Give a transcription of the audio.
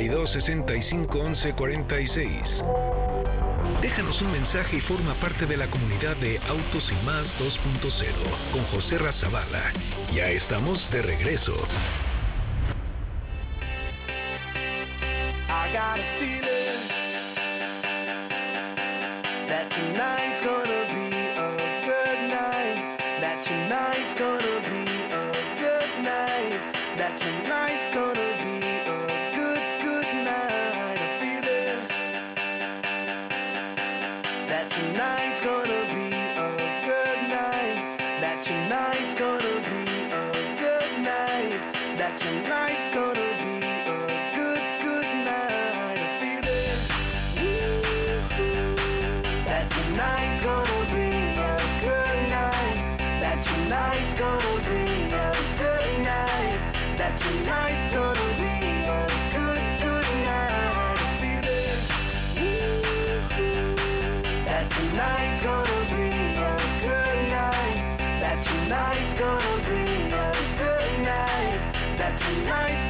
52 65 11 46. Déjanos un mensaje y forma parte de la comunidad de Autos y Más 2.0 con José Razabala. Ya estamos de regreso. I got a feeling that tonight's gonna be a good night. That tonight's gonna be a good night. That tonight's gonna be a good night. I feel it. That tonight's gonna be a good night. That tonight's gonna be a good night. That tonight's gonna be a good night. I feel it. Woo-hoo. That tonight's gonna be a good night. That tonight's gonna be a good night. That tonight's gonna be a good night. I feel it. Woo-hoo. That tonight's gonna be a good night. That tonight's gonna be a good night. That tonight's